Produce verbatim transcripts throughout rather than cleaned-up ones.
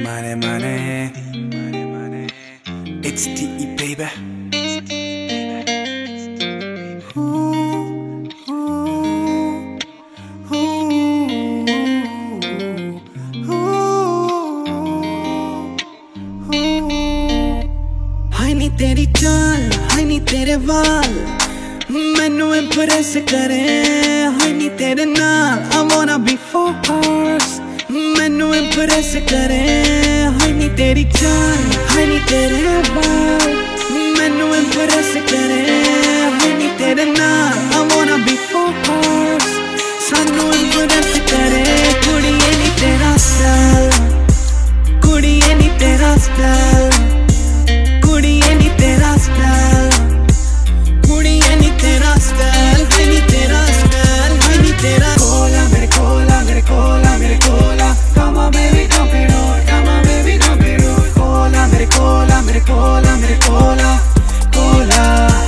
money, money. It's T E, baby. Ooh, ooh, ooh, ooh, ooh. हाय नी तेरी चाल, हाय नी तेरे वाल, मैनू इम्प्रेस करे। हाय नी तेरे नाल, I wanna be four hours, मैनू इम्प्रेस करे। हाय नी तेरी चाल, हाय नी तेरे वाल, मैनू इम्प्रेस करे। हाय नी तेरे नाल, I wanna be four hours, सानू इम्प्रेस करे। कुड़िए नी तेरा स्टाइल, कुड़िए नी तेरा स्टाइल, कुड़िए नी तेरा स्टाइल, कुड़िए नी तेरा स्टाइल, हाय नी तेरा स्टाइल, हाय नी तेरा। कोला मेरे कोला मेरे कोला मेरे कोला, come on baby don't be rude, come on baby don't be rude। कोला मेरे कोला मेरे कोला मेरे कोला, कोला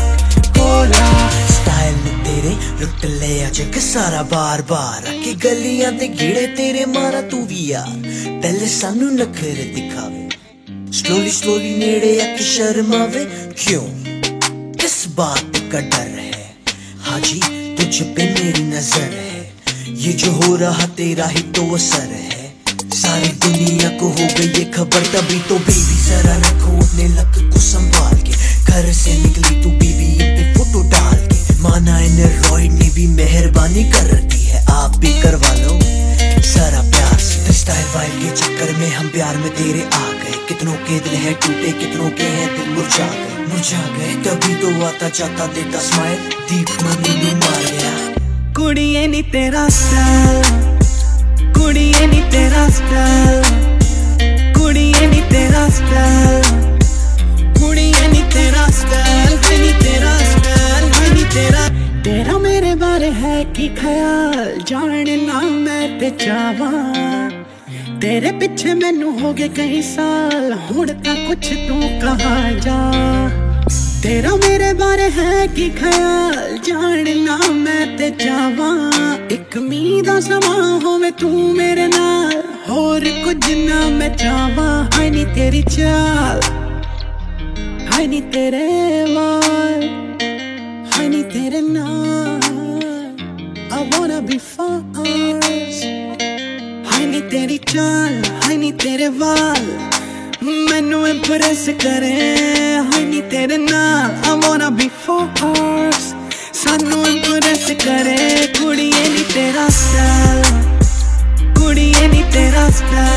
कोला। स्टाइल ने तेरे लुट ले अज सारा बार बार, आके गलियां ते गेड़े तेरे मारा तू भी यार। पहले सानू नखरे दिखावे, स्लोली स्लोली नेड़े आके शर्मावे। क्यों, किस बात का डर है? हाजी तुझ पे मेरी नजर है, ये जो हो रहा तेरा ही तो असर है। सारी दुनिया को हो गई ये खबर, तभी तो बेबी जरा रखो अपने लक को संभाल के। घर से निकली तू बीबी पे फोटो डाल के, माना एंड्रॉइड ने भी मेहरबानी कर रखी है, आप भी करवा लो सारा प्यार से। स्टाइल वाइल के चक्कर में हम प्यार में तेरे आ गए, कितनों के दिल है टूटे, कितनों के हैं दिल मुरझा गए मुरझा गए। तभी तो आता जाता देता स्माइल, दीप मनी नू मार गया। कुड़िए नी तेरा स्टाइल, कुड़िए नी तेरा स्टाइल, कुड़िए नी तेरा स्टाइल, कुड़िए नी तेरा स्टाइल, हाय नी तेरा स्टाइल, हाय नी तेरा। तेरा मेरे बारे है की ख्याल, जानना मैं ते चाहवा। तेरे पीछे मैनू हो गए कई साल, हुण तां कुछ तू कहा जा। तेरा मेरे बारे है की ख्याल, जानना मैं ते चाहवा। एक मीं दा समा होवे तू मेरे नाल, होर कुछ ना मैं चाहवा। हाय नी तेरी चाल, हाय नी तेरे वाल, हाय नी तेरे नाल, I wanna be yours। हाय नी तेरी चाल, हाय नी तेरे वाल, मैनू इम्प्रेस करे। हाय नी तेरे नाल, I wanna be four hours, सानू इम्प्रेस करे। कुड़िए नी तेरा स्टाइल, कुड़िए नी तेरा स्टाइल,